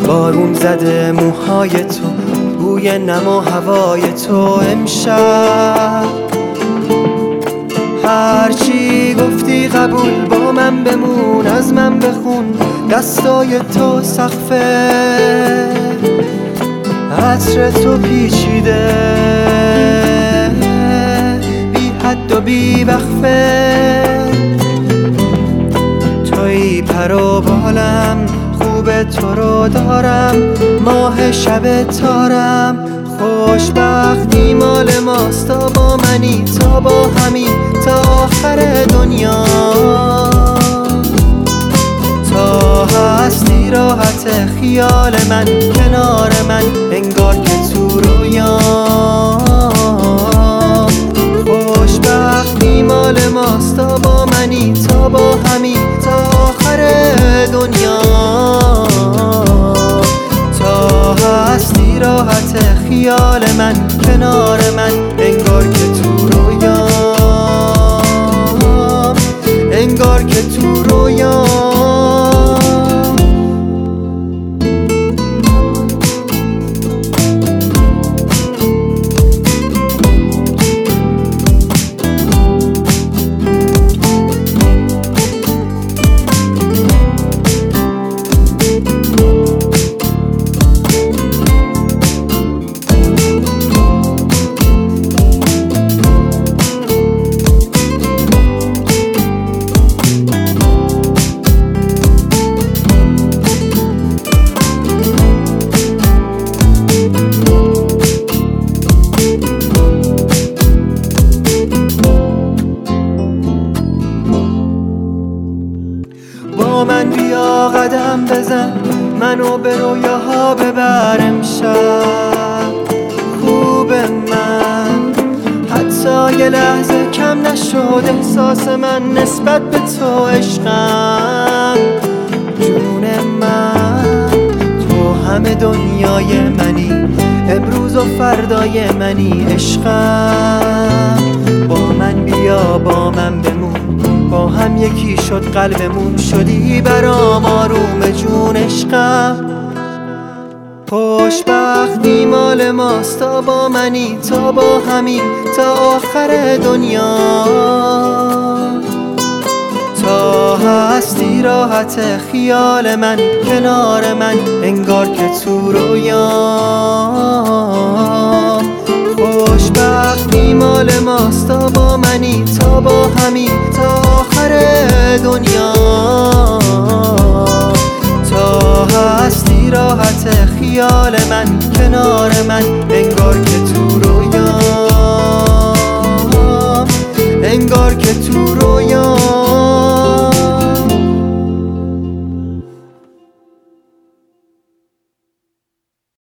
بارون زده موهای تو، بوی نم و هوای تو. امشب هرچی گفتی قبول، با من بمون، از من بخون. دستای تو سقفه، عطر تو پیچیده، بی حد و بی وقفه. توی پر و بالم، خوب تو رو دارم، ماه شب تارم. خوشبختی مال ماست، تا با منی، تا با همین، تا آخر دنیا. تا هستی راحت خیال من، کنار من، انگار که تو رویام. خوشبختی مال ماست، تا با منی، تا با همین، تا آخر دنیا. تا هستی راحت خیال من، کنار من، انگار که تو رویام، انگار که تو رویام. با من بیا قدم بزن، منو به رویاها ببر. امشب خوب من، حتی یه لحظه کم نشد احساس من نسبت به تو. عشقم جون من، تو همه دنیای منی، امروز و فردای منی. عشقم با من بیا، با من بمون، با هم یکی شد قلبمون، شدی برام آروم جون. عشقم خوشبختی مال ماست، تا با منی، تا با همین، تا آخر دنیا. تا هستی راحت خیال من، کنار من، انگار که تو رویام. خوشبختی مال ماست، تا با منی، تا با همین، تا آخر دنیا. تا هستی راحت خیال من، کنار من، انگار که تو رویام، انگار که تو رویام.